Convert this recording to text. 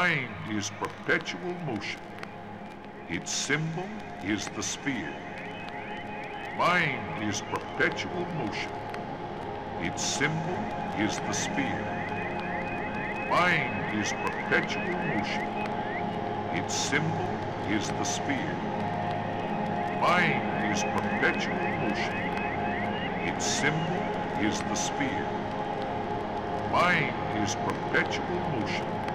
Mind is perpetual motion. Its symbol is the sphere. Mind is perpetual motion. Its symbol is the sphere. Mind is perpetual motion. Its symbol is the sphere. Mind is perpetual motion. Its symbol is the sphere. Mind is perpetual motion.